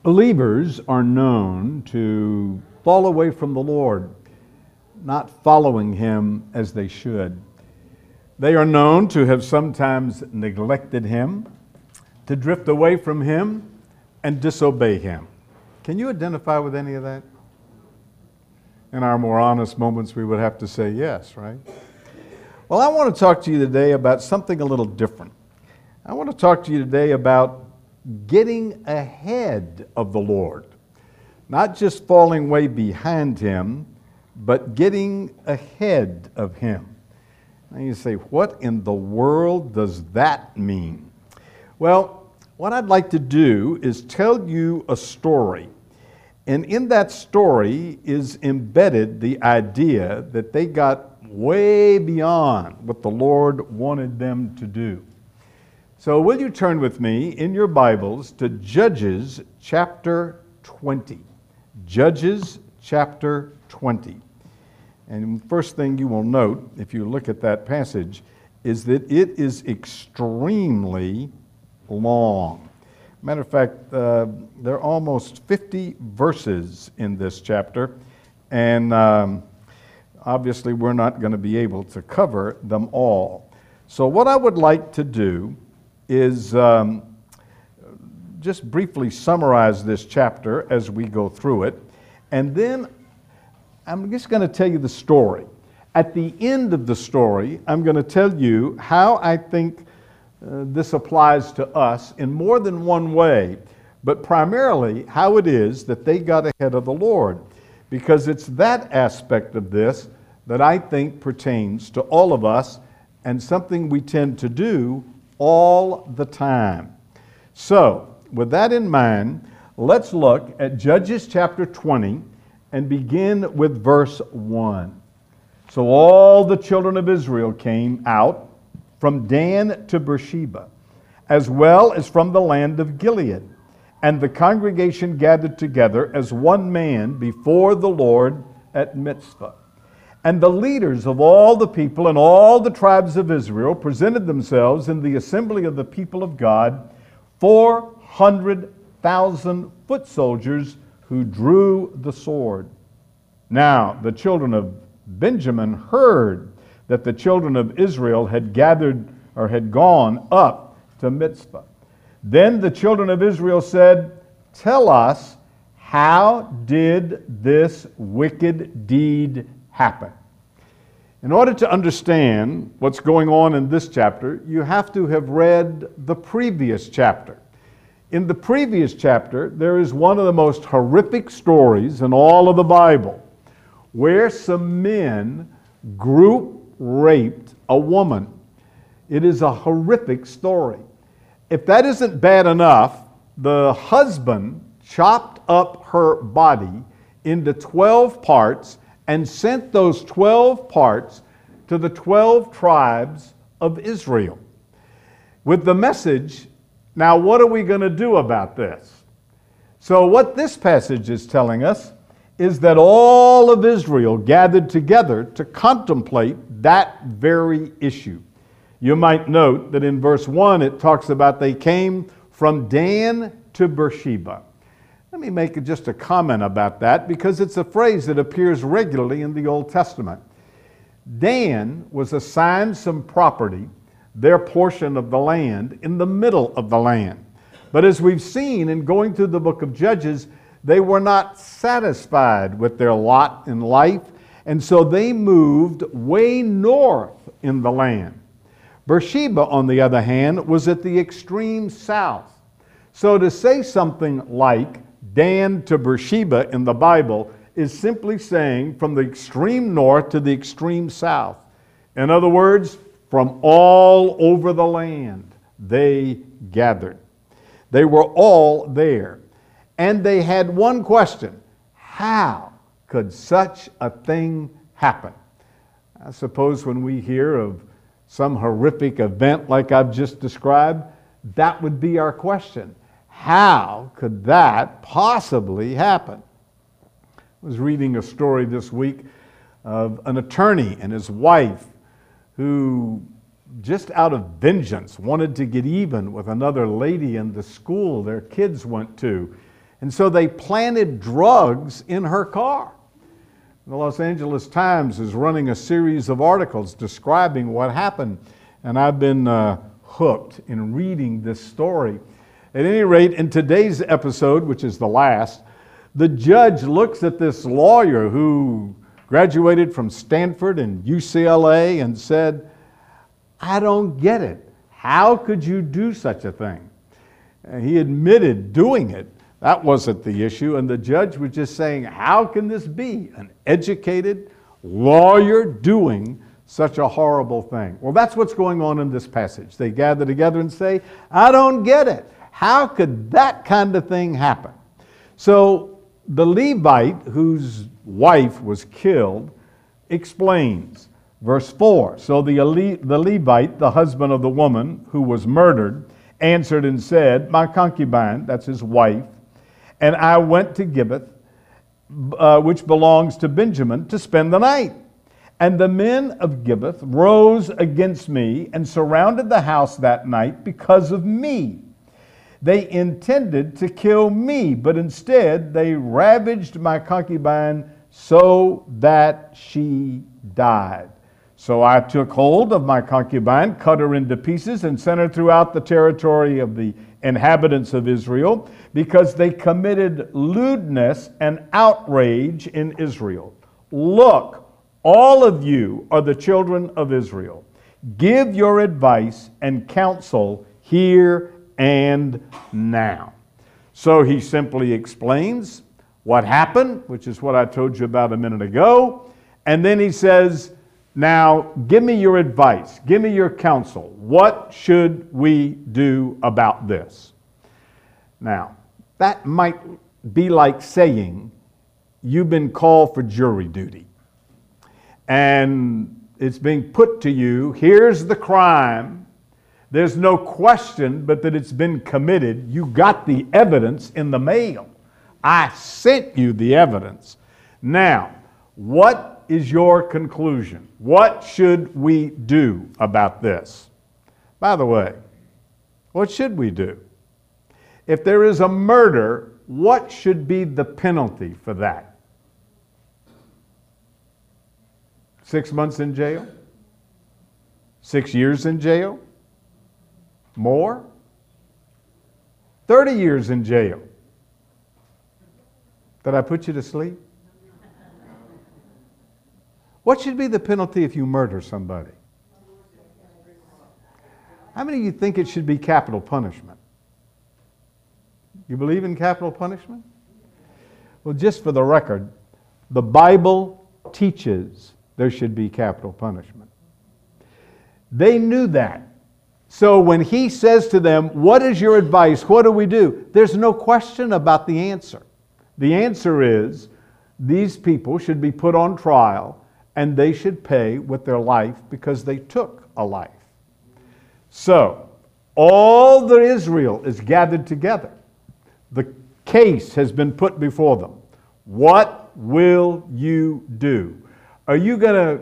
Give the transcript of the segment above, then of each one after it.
Believers are known to fall away from the Lord, not following Him as they should. They are known to have sometimes neglected Him, to drift away from Him, and disobey Him. Can you identify with any of that? In our more honest moments, we would have to say yes, right? Well, I want to talk to you today about something a little different. I want to talk to you today about getting ahead of the Lord. Not just falling way behind Him, but getting ahead of Him. Now you say, what in the world does that mean? Well, what I'd like to do is tell you a story. And in that story is embedded the idea that they got way beyond what the Lord wanted them to do. So will you turn with me in your Bibles to Judges chapter 20. Judges chapter 20. And first thing you will note, if you look at that passage, is that it is extremely long. Matter of fact, there are almost 50 verses in this chapter, and obviously we're not going to be able to cover them all. So what I would like to do is just briefly summarize this chapter as we go through it, and then I'm just going to tell you the story. At the end of the story, I'm going to tell you how I think this applies to us in more than one way, but primarily how it is that they got ahead of the Lord, because it's that aspect of this that I think pertains to all of us and something we tend to do all the time. So, with that in mind, let's look at Judges chapter 20 and begin with verse 1. So all the children of Israel came out from Dan to Beersheba, as well as from the land of Gilead. And the congregation gathered together as one man before the Lord at Mizpah. And the leaders of all the people and all the tribes of Israel presented themselves in the assembly of the people of God, 400,000 foot soldiers who drew the sword. Now the children of Benjamin heard that the children of Israel had gathered or had gone up to Mizpah. Then the children of Israel said, "Tell us, how did this wicked deed happen?" In order to understand what's going on in this chapter, you have to have read the previous chapter. In the previous chapter, there is one of the most horrific stories in all of the Bible, where some men group raped a woman. It is a horrific story. If that isn't bad enough, the husband chopped up her body into 12 parts and sent those 12 parts to the 12 tribes of Israel with the message, now what are we going to do about this? So what this passage is telling us is that all of Israel gathered together to contemplate that very issue. You might note that in verse 1 it talks about they came from Dan to Beersheba. Let me make just a comment about that, because it's a phrase that appears regularly in the Old Testament. Dan was assigned some property, their portion of the land, in the middle of the land. But as we've seen in going through the book of Judges, they were not satisfied with their lot in life, and so they moved way north in the land. Beersheba, on the other hand, was at the extreme south. So to say something like Dan to Beersheba in the Bible is simply saying from the extreme north to the extreme south. In other words, from all over the land they gathered. They were all there. And they had one question: how could such a thing happen? I suppose when we hear of some horrific event like I've just described, that would be our question. How could that possibly happen? I was reading a story this week of an attorney and his wife who, just out of vengeance, wanted to get even with another lady in the school their kids went to. And so they planted drugs in her car. The Los Angeles Times is running a series of articles describing what happened. And I've been hooked in reading this story. At any rate, in today's episode, which is the last, the judge looks at this lawyer who graduated from Stanford and UCLA and said, I don't get it. How could you do such a thing? And he admitted doing it. That wasn't the issue. And the judge was just saying, how can this be? An educated lawyer doing such a horrible thing. Well, that's what's going on in this passage. They gather together and say, I don't get it. How could that kind of thing happen? So the Levite, whose wife was killed, explains. Verse 4, so the Levite, the husband of the woman who was murdered, answered and said, my concubine, that's his wife, and I went to Gibbeth, which belongs to Benjamin, to spend the night. And the men of Gibbeth rose against me and surrounded the house that night because of me. They intended to kill me, but instead they ravaged my concubine so that she died. So I took hold of my concubine, cut her into pieces, and sent her throughout the territory of the inhabitants of Israel, because they committed lewdness and outrage in Israel. Look, all of you are the children of Israel. Give your advice and counsel here and now. So he simply explains what happened, which is what I told you about a minute ago. And then he says, now give me your advice. Give me your counsel. What should we do about this? Now, that might be like saying you've been called for jury duty. And it's being put to you, here's the crime. There's no question but that it's been committed. You got the evidence in the mail. I sent you the evidence. Now, what is your conclusion? What should we do about this? By the way, what should we do? If there is a murder, what should be the penalty for that? 6 months in jail? 6 years in jail? More? 30 years in jail. Did I put you to sleep? What should be the penalty if you murder somebody? How many of you think it should be capital punishment? You believe in capital punishment? Well, just for the record, the Bible teaches there should be capital punishment. They knew that. So when he says to them, what is your advice? What do we do? There's no question about the answer. The answer is these people should be put on trial and they should pay with their life because they took a life. So all the Israel is gathered together. The case has been put before them. What will you do? Are you going to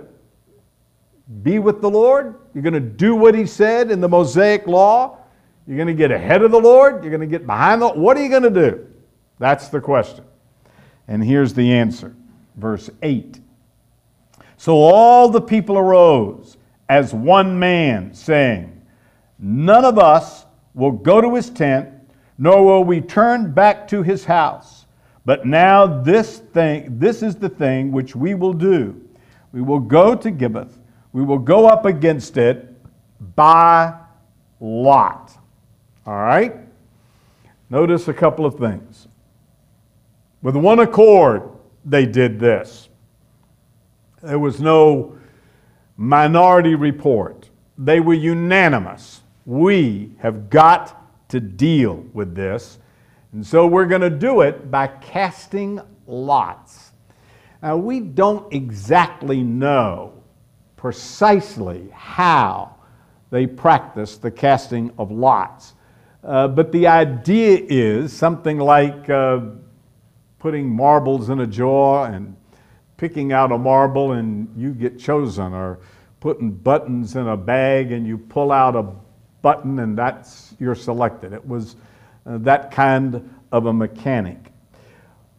be with the Lord? You're going to do what he said in the Mosaic law? You're going to get ahead of the Lord? You're going to get behind the Lord? What are you going to do? That's the question. And here's the answer. Verse 8. So all the people arose as one man, saying, none of us will go to his tent, nor will we turn back to his house. But now this is the thing which we will do. We will go to Gibbeth. We will go up against it by lot. All right? Notice a couple of things. With one accord, they did this. There was no minority report. They were unanimous. We have got to deal with this. And so we're going to do it by casting lots. Now, we don't exactly know precisely how they practice the casting of lots. But the idea is something like putting marbles in a jar and picking out a marble and you get chosen, or putting buttons in a bag and you pull out a button and you're selected. It was that kind of a mechanic.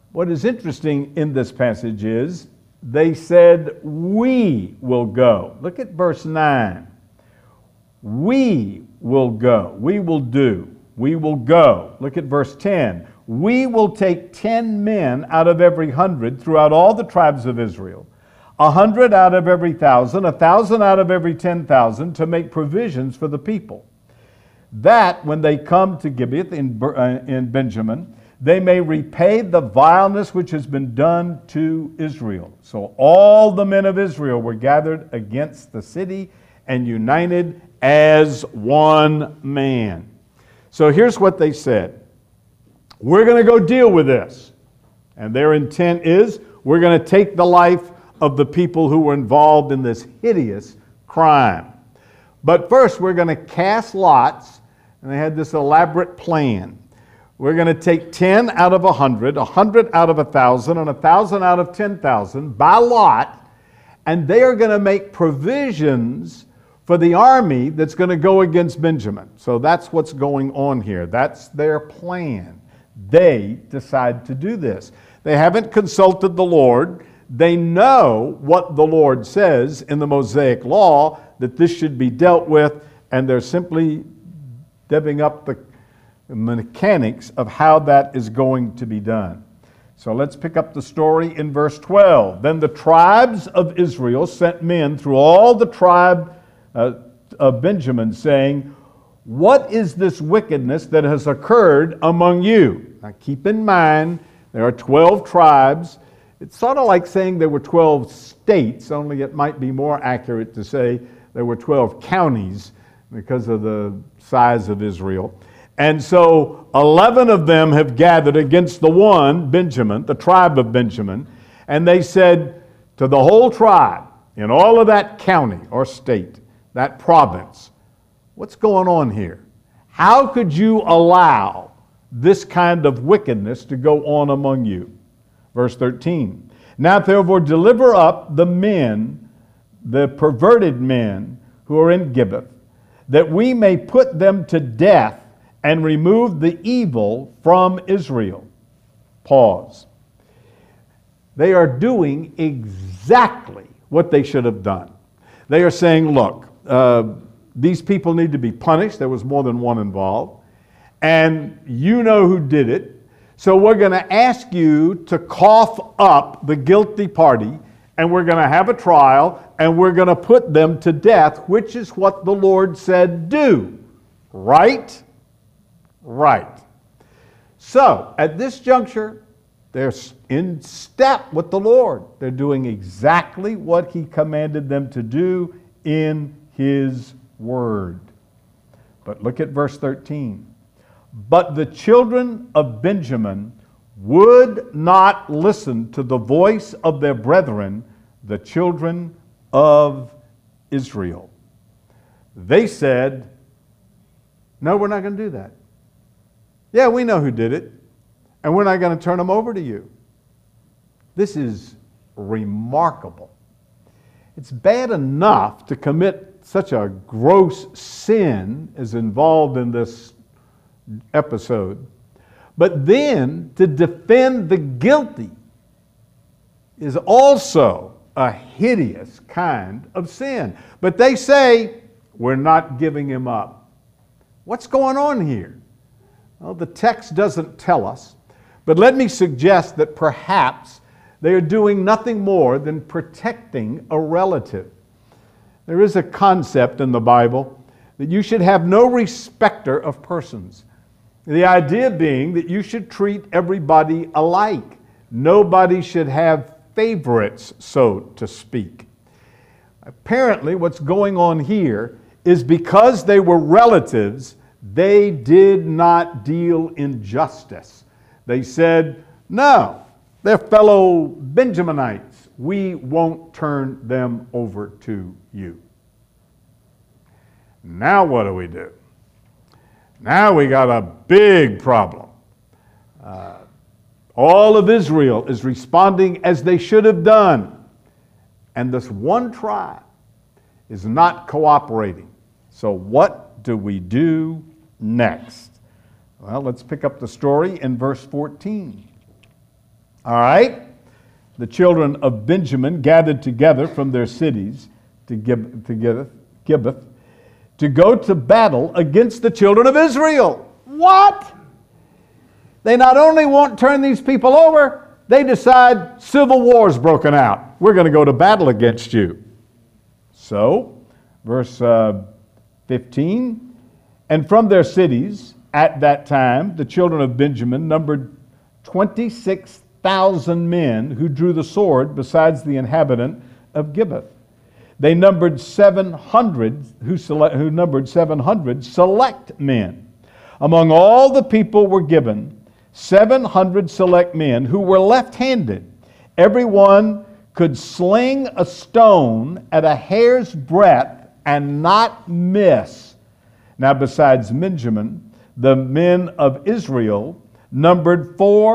What is interesting in this passage is they said, we will go. Look at verse 9. We will go. We will do. We will go. Look at verse 10. We will take 10 men out of every 100 throughout all the tribes of Israel, 100 out of every 1,000, 1,000 out of every 10,000 to make provisions for the people, that when they come to Gibeath in Benjamin, they may repay the vileness which has been done to Israel. So all the men of Israel were gathered against the city and united as one man. So here's what they said. We're going to go deal with this. And their intent is, we're going to take the life of the people who were involved in this hideous crime. But first, we're going to cast lots, and they had this elaborate plan. We're going to take 10 out of 100, 100 out of 1,000, and 1,000 out of 10,000 by lot, and they are going to make provisions for the army that's going to go against Benjamin. So that's what's going on here. That's their plan. They decide to do this. They haven't consulted the Lord. They know what the Lord says in the Mosaic Law, that this should be dealt with, and they're simply divvying up the mechanics of how that is going to be done. So let's pick up the story in verse 12. Then the tribes of Israel sent men through all the tribe of Benjamin, saying, what is this wickedness that has occurred among you? Now keep in mind, there are 12 tribes. It's sort of like saying there were 12 states, only it might be more accurate to say there were 12 counties because of the size of Israel. And so 11 of them have gathered against the one, Benjamin, the tribe of Benjamin, and they said to the whole tribe in all of that county or state, that province, what's going on here? How could you allow this kind of wickedness to go on among you? Verse 13, now therefore deliver up the men, the perverted men who are in Gibeath, that we may put them to death and remove the evil from Israel. Pause. They are doing exactly what they should have done. They are saying, look, these people need to be punished. There was more than one involved. And you know who did it. So we're going to ask you to cough up the guilty party, and we're going to have a trial, and we're going to put them to death, which is what the Lord said do. Right? Right. So, at this juncture, they're in step with the Lord. They're doing exactly what He commanded them to do in His Word. But look at verse 13. But the children of Benjamin would not listen to the voice of their brethren, the children of Israel. They said, no, we're not going to do that. Yeah, we know who did it, and we're not going to turn them over to you. This is remarkable. It's bad enough to commit such a gross sin as involved in this episode, but then to defend the guilty is also a hideous kind of sin. But they say, we're not giving him up. What's going on here? Well, the text doesn't tell us, but let me suggest that perhaps they are doing nothing more than protecting a relative. There is a concept in the Bible that you should have no respecter of persons. The idea being that you should treat everybody alike. Nobody should have favorites, so to speak. Apparently, what's going on here is because they were relatives, they did not deal in justice. They said, no, they're fellow Benjaminites. We won't turn them over to you. Now what do? Now we got a big problem. All of Israel is responding as they should have done. And this one tribe is not cooperating. So what do we do next? Well, let's pick up the story in verse 14. All right? The children of Benjamin gathered together from their cities to Gibbeth to go to battle against the children of Israel. What? They not only won't turn these people over, they decide civil war's broken out. We're going to go to battle against you. So, verse 15, and from their cities at that time, the children of Benjamin numbered 26,000 men who drew the sword, besides the inhabitant of Gibbeth. They numbered 700 who numbered 700 select men. Among all the people were given 700 select men who were left-handed. Everyone could sling a stone at a hair's breadth and not miss. Now, besides Benjamin, the men of Israel numbered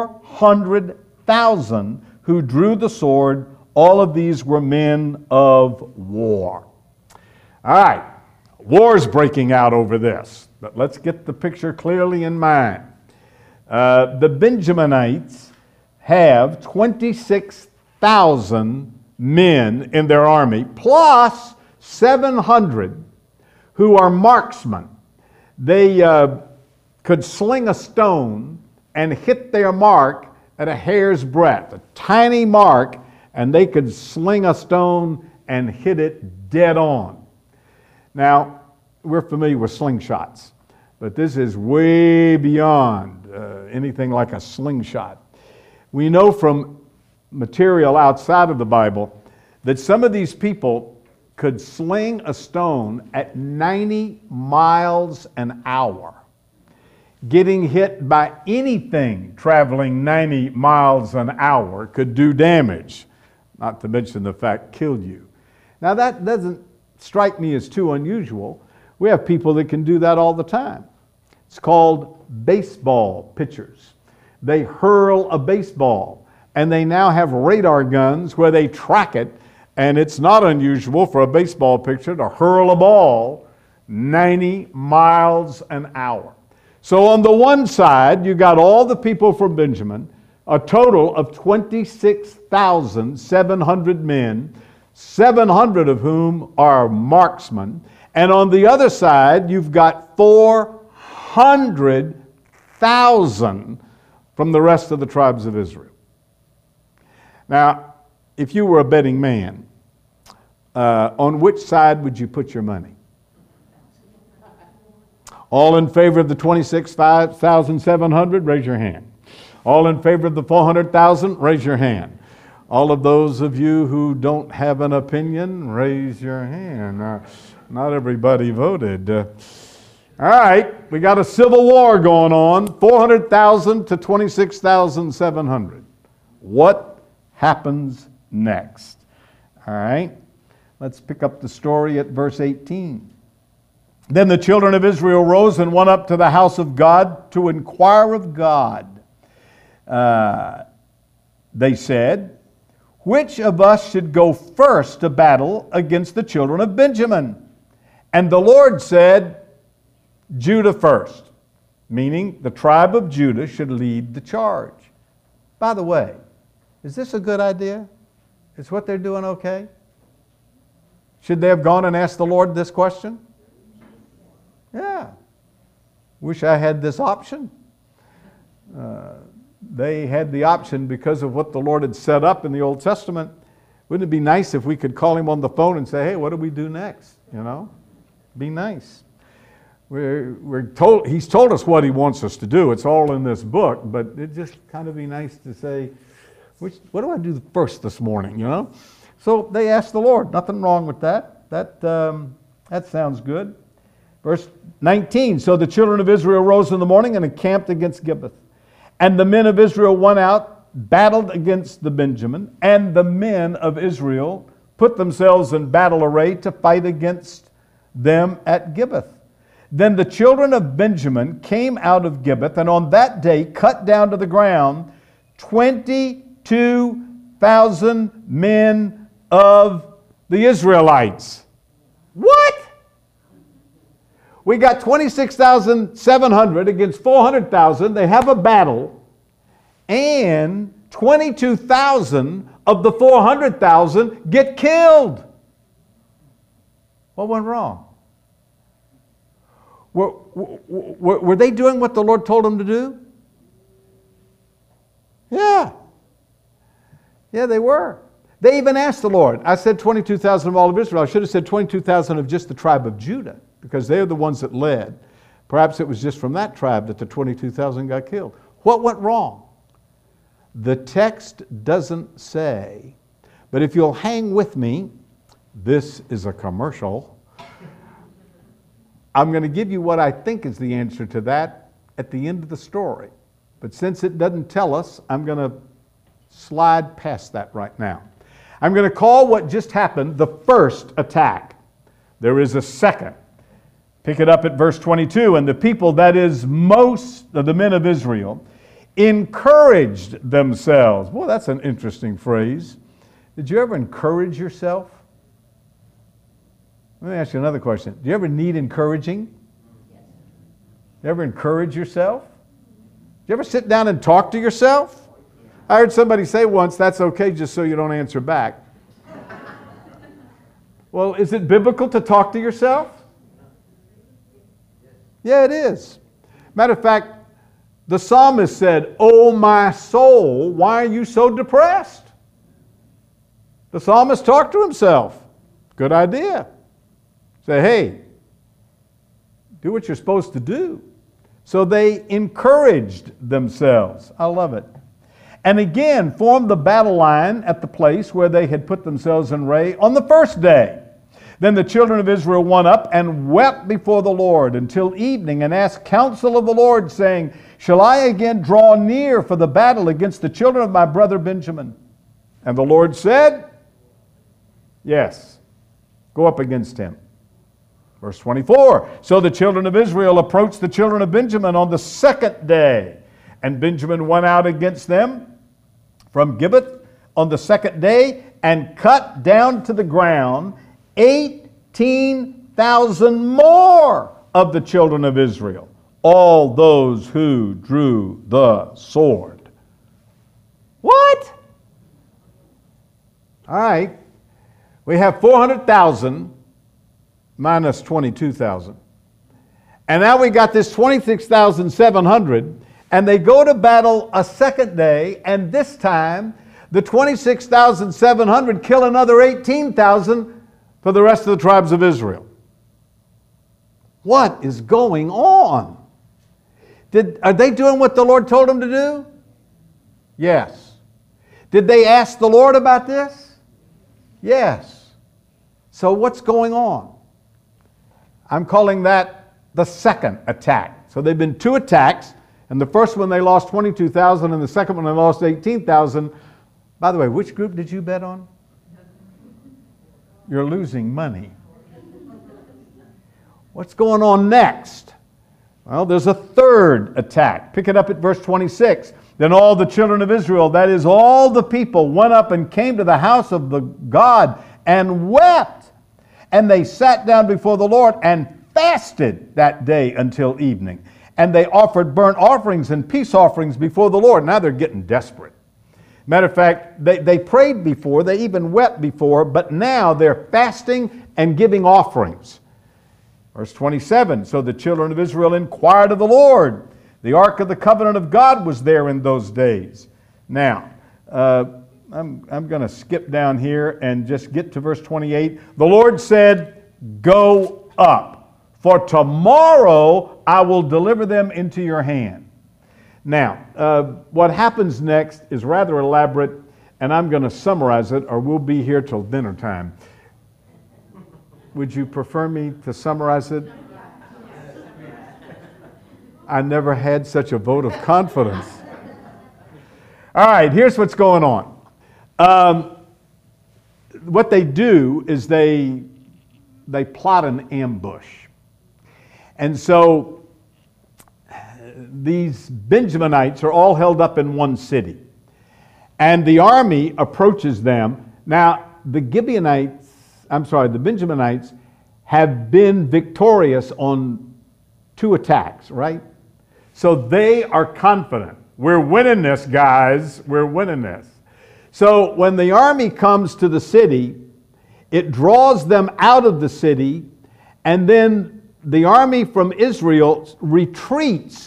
400,000 who drew the sword. All of these were men of war. All right, war's breaking out over this, but let's get the picture clearly in mind. The Benjaminites have 26,000 men in their army, plus 700 who are marksmen. They could sling a stone and hit their mark at a hair's breadth, a tiny mark, and they could sling a stone and hit it dead on. Now, we're familiar with slingshots, but this is way beyond anything like a slingshot. We know from material outside of the Bible that some of these people could sling a stone at 90 miles an hour. Getting hit by anything traveling 90 miles an hour could do damage, not to mention the fact kill you. Now that doesn't strike me as too unusual. We have people that can do that all the time. It's called baseball pitchers. They hurl a baseball, and they now have radar guns where they track it, and it's not unusual for a baseball pitcher to hurl a ball 90 miles an hour. So on the one side, you got all the people from Benjamin, a total of 26,700 men, 700 of whom are marksmen. And on the other side, you've got 400,000 from the rest of the tribes of Israel. Now, if you were a betting man, on which side would you put your money? All in favor of the 26,700, raise your hand. All in favor of the 400,000, raise your hand. All of those of you who don't have an opinion, raise your hand. Not everybody voted. All right, we got a civil war going on, 400,000 to 26,700. What happens next? All right, let's pick up the story at verse 18. Then the children of Israel rose and went up to the house of God to inquire of God. They said, which of us should go first to battle against the children of Benjamin? And the Lord said, Judah first, meaning the tribe of Judah should lead the charge. By the way, is this a good idea? Is what they're doing okay? Should they have gone and asked the Lord this question? Yeah. Wish I had this option. They had the option because of what the Lord had set up in the Old Testament. Wouldn't it be nice if we could call him on the phone and say, hey, what do we do next? You know, be nice. He's told us what he wants us to do. It's all in this book, but it'd just kind of be nice to say, what do I do first this morning, you know? So they asked the Lord. Nothing wrong with that. That sounds good. Verse 19, so the children of Israel rose in the morning and encamped against Gibbeth. And the men of Israel went out, battled against the Benjamin, and the men of Israel put themselves in battle array to fight against them at Gibbeth. Then the children of Benjamin came out of Gibbeth, and on that day cut down to the ground 22,000 men of the Israelites. What? We got 26,700 against 400,000. They have a battle, and 22,000 of the 400,000 get killed. What went wrong? Were they doing what the Lord told them to do? Yeah. Yeah, they were. They even asked the Lord. I said 22,000 of all of Israel. I should have said 22,000 of just the tribe of Judah, because they're the ones that led. Perhaps it was just from that tribe that the 22,000 got killed. What went wrong? The text doesn't say, but if you'll hang with me, this is a commercial. I'm going to give you what I think is the answer to that at the end of the story. But since it doesn't tell us, I'm going to slide past that right now. I'm going to call what just happened the first attack. There is a second. Pick it up at verse 22. And the people, that is most of the men of Israel, encouraged themselves. Boy, that's an interesting phrase. Did you ever encourage yourself? Let me ask you another question. Do you ever need encouraging? You ever encourage yourself? Do you ever sit down and talk to yourself? I heard somebody say once, that's okay just so you don't answer back. Well, is it biblical to talk to yourself? Yeah, it is. Matter of fact, the psalmist said, "Oh, my soul, why are you so depressed?" The psalmist talked to himself. Good idea. Say, hey, do what you're supposed to do. So they encouraged themselves. I love it. And again, formed the battle line at the place where they had put themselves in array on the first day. Then the children of Israel went up and wept before the Lord until evening, and asked counsel of the Lord, saying, "Shall I again draw near for the battle against the children of my brother Benjamin?" And the Lord said, "Yes, go up against him." Verse 24, so the children of Israel approached the children of Benjamin on the second day. And Benjamin went out against them from Gibbeth on the second day, and cut down to the ground 18,000 more of the children of Israel, all those who drew the sword. What? All right. We have 400,000 minus 22,000. And now we got this 26,700, and they go to battle a second day, and this time the 26,700 kill another 18,000 for the rest of the tribes of Israel. What is going on? Are they doing what the Lord told them to do? Yes. Did they ask the Lord about this? Yes. So what's going on? I'm calling that the second attack. So they've been two attacks, and the first one they lost 22,000, and the second one they lost 18,000. By the way, which group did you bet on? You're losing money. What's going on next? Well, there's a third attack. Pick it up at verse 26. Then all the children of Israel, that is all the people, went up and came to the house of the God and wept. And they sat down before the Lord and fasted that day until evening. And they offered burnt offerings and peace offerings before the Lord. Now they're getting desperate. Matter of fact, they prayed before, they even wept before, but now they're fasting and giving offerings. Verse 27, so the children of Israel inquired of the Lord. The ark of the covenant of God was there in those days. Now, I'm going to skip down here and just get to verse 28. The Lord said, "Go up, for tomorrow I will deliver them into your hand." Now, what happens next is rather elaborate, and I'm going to summarize it, or we'll be here till dinner time. Would you prefer me to summarize it? I never had such a vote of confidence. All right, here's what's going on. What they do is they plot an ambush. And so these Benjaminites are all held up in one city. And the army approaches them. Now, the Benjaminites have been victorious on two attacks, right? So they are confident. We're winning this, guys. We're winning this. So when the army comes to the city, it draws them out of the city, and then the army from Israel retreats.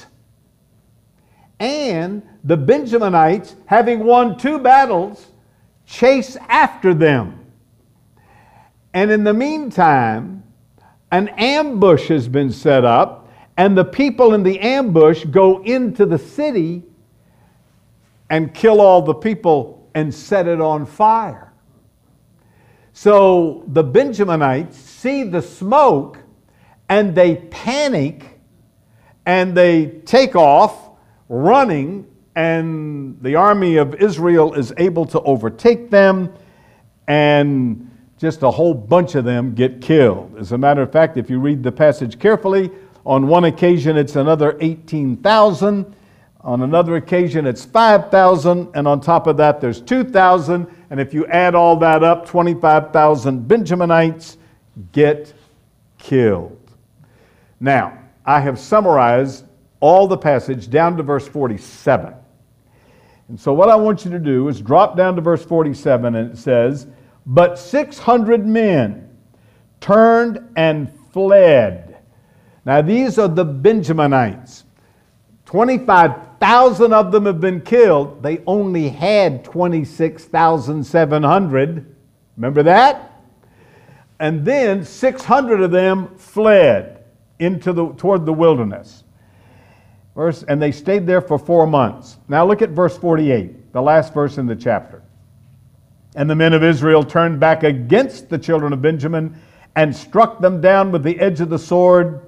And the Benjaminites, having won 2 battles, chase after them. And in the meantime, an ambush has been set up, and the people in the ambush go into the city and kill all the people and set it on fire. So the Benjaminites see the smoke and they panic and they take off running, and the army of Israel is able to overtake them, and just a whole bunch of them get killed. As a matter of fact, if you read the passage carefully, on one occasion it's another 18,000. On another occasion it's 5,000. And on top of that there's 2,000. And if you add all that up, 25,000 Benjaminites get killed. Now, I have summarized all the passage down to verse 47. And so what I want you to do is drop down to verse 47, and it says, "But 600 men turned and fled." Now these are the Benjaminites. 25,000 of them have been killed. They only had 26,700. Remember that? And then 600 of them fled toward the wilderness. And they stayed there for 4 months. Now look at verse 48, the last verse in the chapter. "And the men of Israel turned back against the children of Benjamin and struck them down with the edge of the sword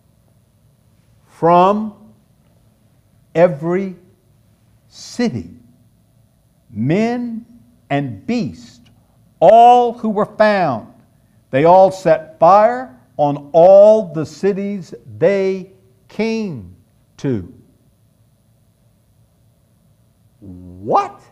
from every city, men and beast, all who were found. They all set fire on all the cities they came to." What?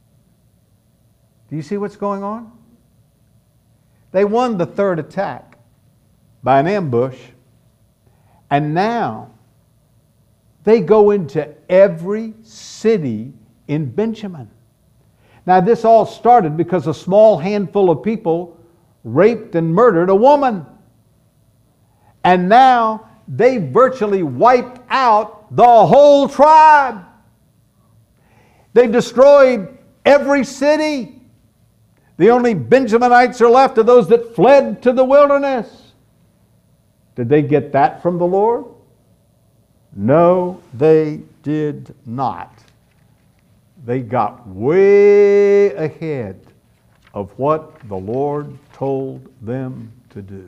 Do you see what's going on? They won the third attack by an ambush, and now they go into every city in Benjamin. Now this all started because a small handful of people raped and murdered a woman. And now they virtually wiped out the whole tribe. They destroyed every city. The only Benjaminites are left are those that fled to the wilderness. Did they get that from the Lord? No, they did not. They got way ahead of what the Lord told them to do.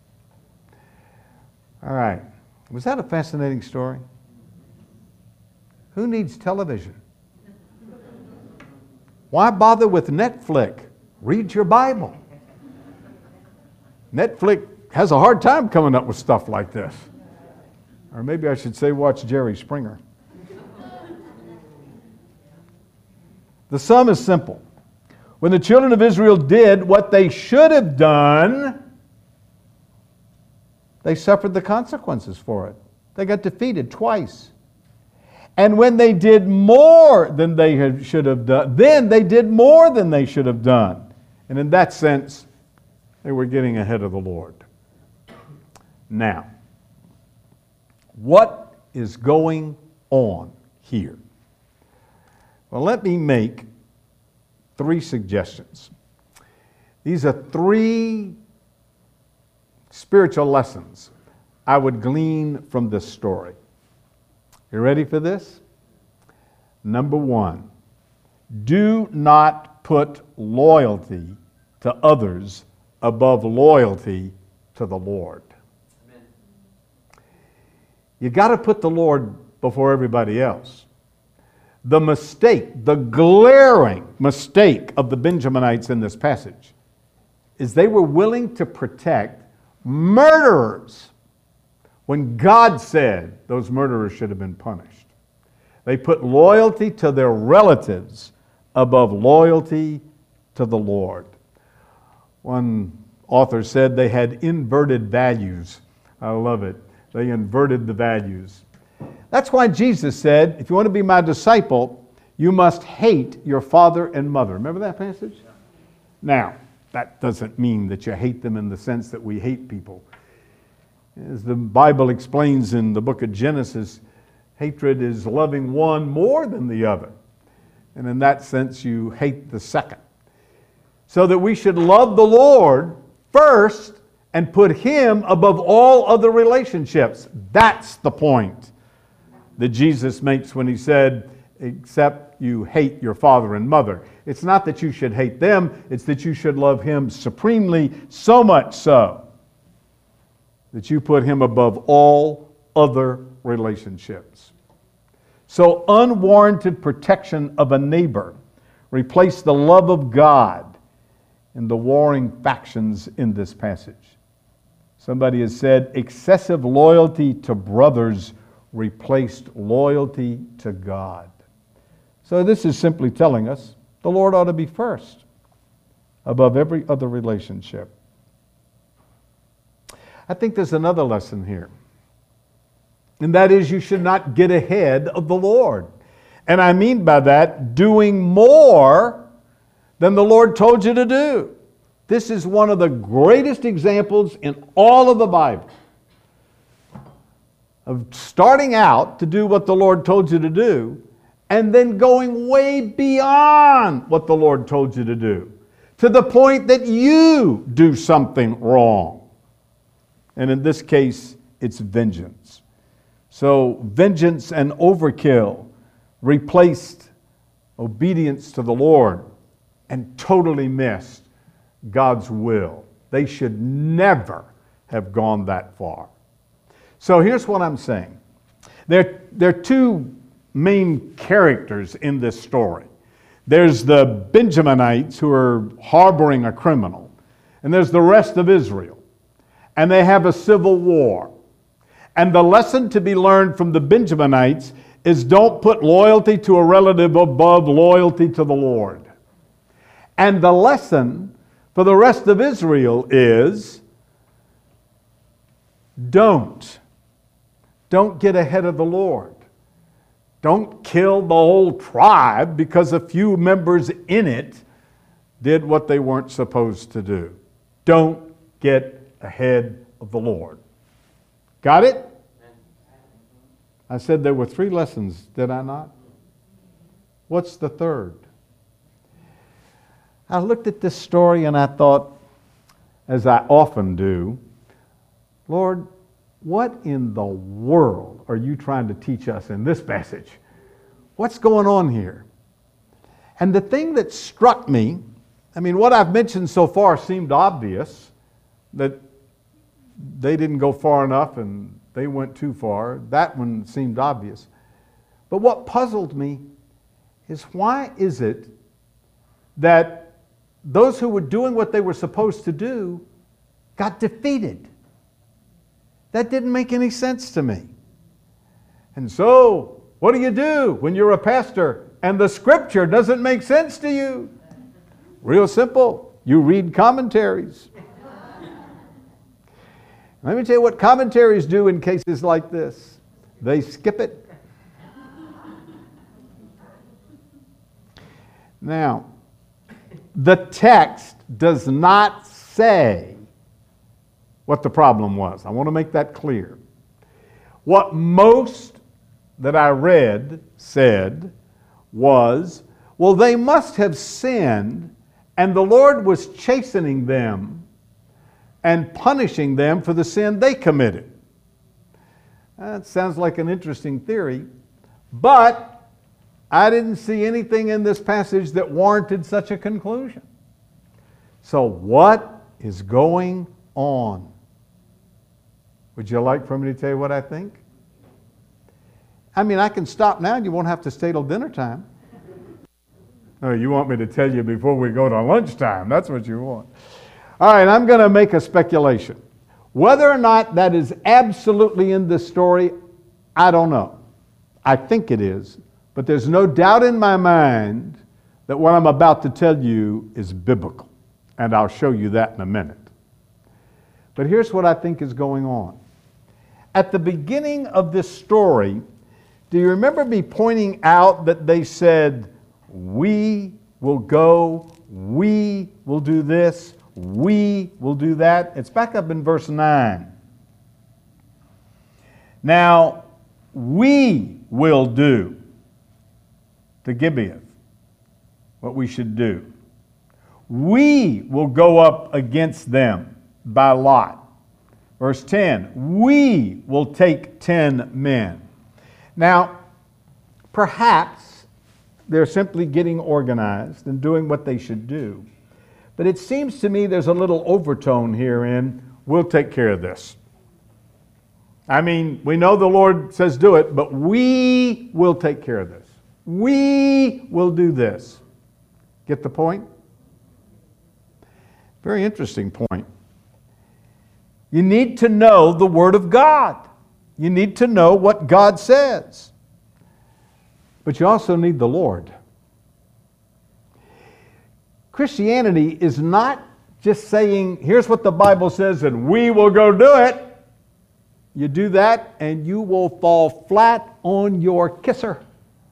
All right. Was that a fascinating story? Who needs television? Why bother with Netflix? Read your Bible. Netflix has a hard time coming up with stuff like this. Or maybe I should say watch Jerry Springer. The sum is simple. When the children of Israel did what they should have done, they suffered the consequences for it. They got defeated twice. And when they did more than they should have done, then they did more than they should have done. And in that sense, they were getting ahead of the Lord. Now, what is going on here? Well, let me make 3 suggestions. These are 3 spiritual lessons I would glean from this story. You ready for this? Number 1, do not put loyalty to others above loyalty to the Lord. Amen. You got to put the Lord before everybody else. The mistake, the glaring mistake of the Benjaminites in this passage is they were willing to protect murderers when God said those murderers should have been punished. They put loyalty to their relatives above loyalty to the Lord. One author said they had inverted values. I love it. They inverted the values. That's why Jesus said, if you want to be my disciple, you must hate your father and mother. Remember that passage? Now, that doesn't mean that you hate them in the sense that we hate people. As the Bible explains in the book of Genesis, hatred is loving one more than the other. And in that sense, you hate the second. So that we should love the Lord first and put Him above all other relationships. That's the point that Jesus makes when He said, except you hate your father and mother. It's not that you should hate them, it's that you should love Him supremely, so much so that you put Him above all other relationships. So unwarranted protection of a neighbor replaced the love of God in the warring factions in this passage. Somebody has said, excessive loyalty to brothers replaced loyalty to God. So this is simply telling us the Lord ought to be first above every other relationship. I think there's another lesson here, and that is you should not get ahead of the Lord. And I mean by that, doing more than the Lord told you to do. This is one of the greatest examples in all of the Bible of starting out to do what the Lord told you to do and then going way beyond what the Lord told you to do, to the point that you do something wrong. And in this case, it's vengeance. So vengeance and overkill replaced obedience to the Lord and totally missed God's will. They should never have gone that far. So here's what I'm saying. There are two main characters in this story. There's the Benjaminites who are harboring a criminal, and there's the rest of Israel. And they have a civil war. And the lesson to be learned from the Benjaminites is don't put loyalty to a relative above loyalty to the Lord. And the lesson for the rest of Israel is don't get ahead of the Lord. Don't kill the whole tribe because a few members in it did what they weren't supposed to do. Don't get ahead of the Lord. Got it? I said there were 3 lessons, did I not? What's the third? I looked at this story and I thought, as I often do, Lord, what in the world are you trying to teach us in this passage? What's going on here? And the thing that struck me, I mean, what I've mentioned so far seemed obvious, that they didn't go far enough and they went too far. That one seemed obvious. But what puzzled me is, why is it that those who were doing what they were supposed to do got defeated? That didn't make any sense to me. And so, what do you do when you're a pastor and the scripture doesn't make sense to you? Real simple. You read commentaries. Let me tell you what commentaries do in cases like this. They skip it. Now, the text does not say what the problem was. I want to make that clear. What most that I read said was, well, they must have sinned, and the Lord was chastening them and punishing them for the sin they committed. That sounds like an interesting theory, but I didn't see anything in this passage that warranted such a conclusion. So what is going on? Would you like for me to tell you what I think? I mean, I can stop now and you won't have to stay till dinner time. No, you want me to tell you before we go to lunchtime. That's what you want. All right, I'm going to make a speculation. Whether or not that is absolutely in this story, I don't know. I think it is, but there's no doubt in my mind that what I'm about to tell you is biblical, and I'll show you that in a minute. But here's what I think is going on. At the beginning of this story, do you remember me pointing out that they said, we will go, we will do this, we will do that? It's back up in verse 9. Now, we will do to Gibeath what we should do. We will go up against them by lot. Verse 10, we will take 10 men. Now, perhaps they're simply getting organized and doing what they should do. But it seems to me there's a little overtone here in, we'll take care of this. I mean, we know the Lord says do it, but we will take care of this. We will do this. Get the point? Very interesting point. You need to know the Word of God. You need to know what God says. But you also need the Lord. Christianity is not just saying, here's what the Bible says and we will go do it. You do that and you will fall flat on your kisser.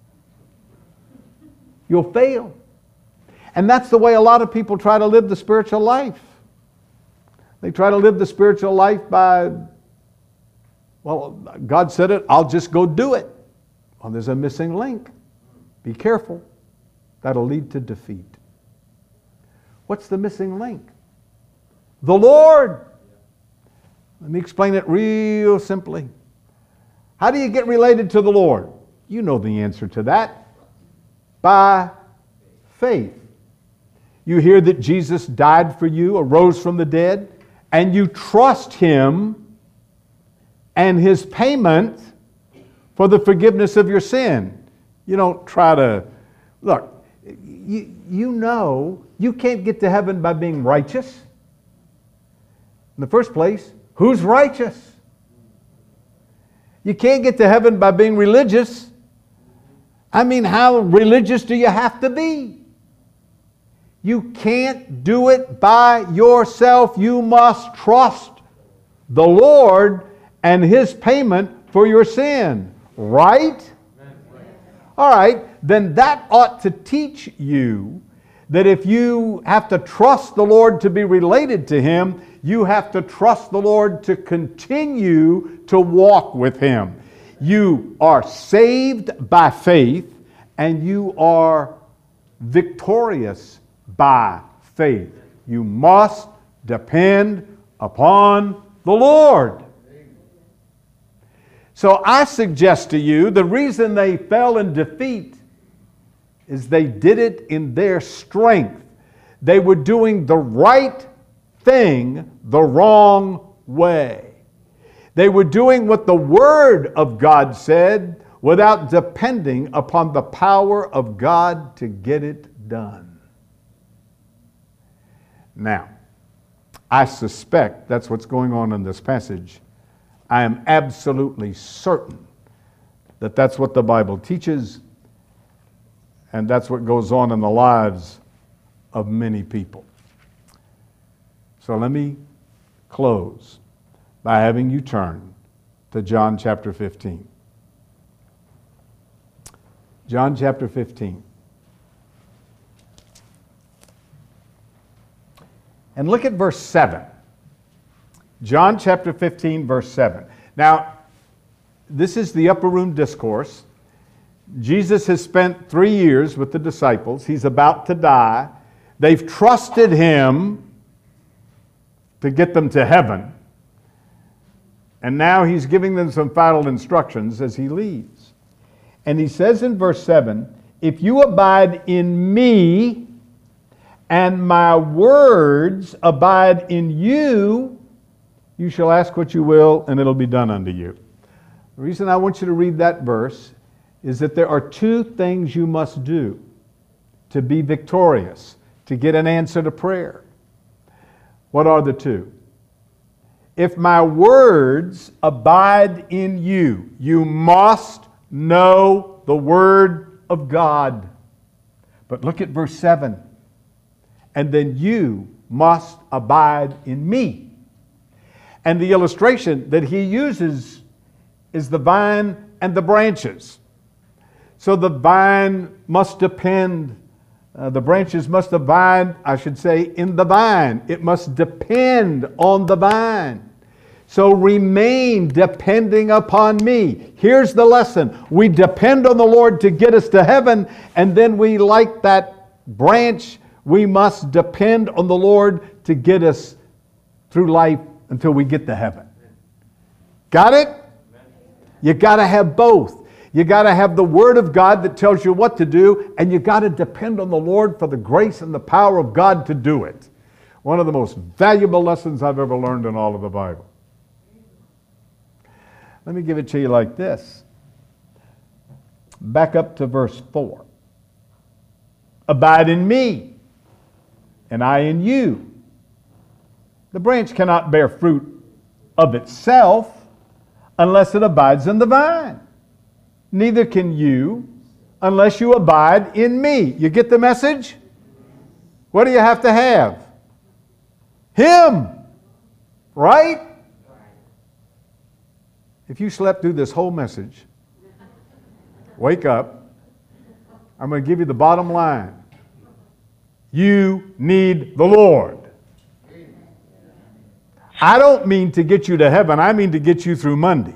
You'll fail. And that's the way a lot of people try to live the spiritual life. They try to live the spiritual life by, well, God said it, I'll just go do it. Well, there's a missing link. Be careful. That'll lead to defeat. What's the missing link? The Lord. Let me explain it real simply. How do you get related to the Lord? You know the answer to that. By faith. You hear that Jesus died for you, arose from the dead, and you trust Him and His payment for the forgiveness of your sin. You don't try to, look, you know you can't get to heaven by being righteous. In the first place, who's righteous? You can't get to heaven by being religious. I mean, how religious do you have to be? You can't do it by yourself. You must trust the Lord and His payment for your sin. Right? All right, then that ought to teach you that if you have to trust the Lord to be related to Him, you have to trust the Lord to continue to walk with Him. You are saved by faith and you are victorious by faith. You must depend upon the Lord. So I suggest to you the reason they fell in defeat is they did it in their strength. They were doing the right thing the wrong way. They were doing what the Word of God said without depending upon the power of God to get it done. Now, I suspect that's what's going on in this passage. I am absolutely certain that that's what the Bible teaches, and that's what goes on in the lives of many people. So let me close by having you turn to John chapter 15. John chapter 15. And look at verse 7. John chapter 15, verse 7. Now, this is the upper room discourse. Jesus has spent 3 years with the disciples. He's about to die. They've trusted Him to get them to heaven. And now He's giving them some final instructions as He leaves. And He says in verse 7, if you abide in Me, and My words abide in you, you shall ask what you will, and it'll be done unto you. The reason I want you to read that verse is that there are 2 things you must do to be victorious, to get an answer to prayer. What are the 2? If My words abide in you, you must know the Word of God. But look at verse 7. And then you must abide in Me. And the illustration that he uses is the vine and the branches. So the vine must depend, the branches must abide, I should say, in the vine. It must depend on the vine. So remain depending upon me. Here's the lesson. We depend on the Lord to get us to heaven, and then we, like that branch, we must depend on the Lord to get us through life until we get to heaven. Got it? You got to have both. You got to have the Word of God that tells you what to do, and you got to depend on the Lord for the grace and the power of God to do it. One of the most valuable lessons I've ever learned in all of the Bible. Let me give it to you like this. Back up to verse 4. Abide in me, and I in you. The branch cannot bear fruit of itself unless it abides in the vine. Neither can you unless you abide in me. You get the message? What do you have to have? Him. Right? If you slept through this whole message, wake up. I'm going to give you the bottom line. You need the Lord. I don't mean to get you to heaven. I mean to get you through Monday.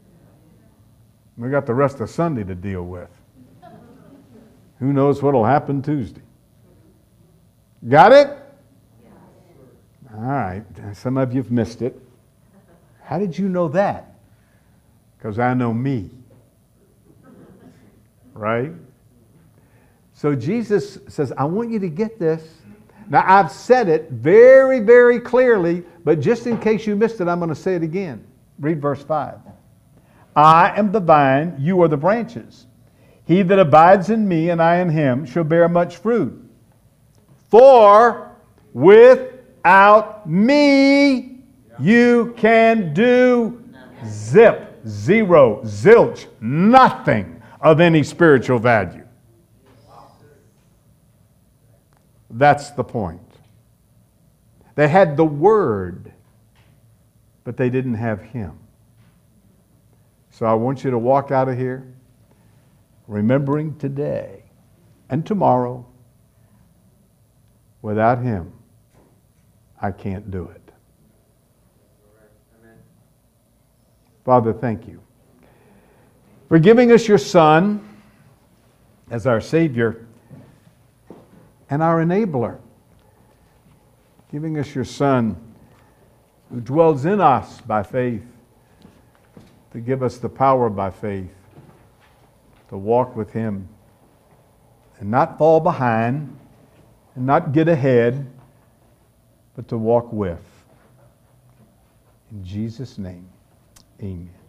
We got the rest of Sunday to deal with. Who knows what will happen Tuesday? Got it? All right. Some of you have missed it. How did you know that? Because I know me. Right? So Jesus says, I want you to get this. Now, I've said it very, very clearly, but just in case you missed it, I'm going to say it again. Read verse 5. I am the vine, you are the branches. He that abides in me and I in him shall bear much fruit. For without me you can do zip, zero, zilch, nothing of any spiritual value. That's the point. They had the Word, but they didn't have Him. So I want you to walk out of here remembering today and tomorrow, without Him, I can't do it. Father, thank you for giving us your Son as our Savior and our enabler, giving us your Son who dwells in us by faith, to give us the power by faith to walk with Him and not fall behind and not get ahead, but to walk with. In Jesus' name, amen.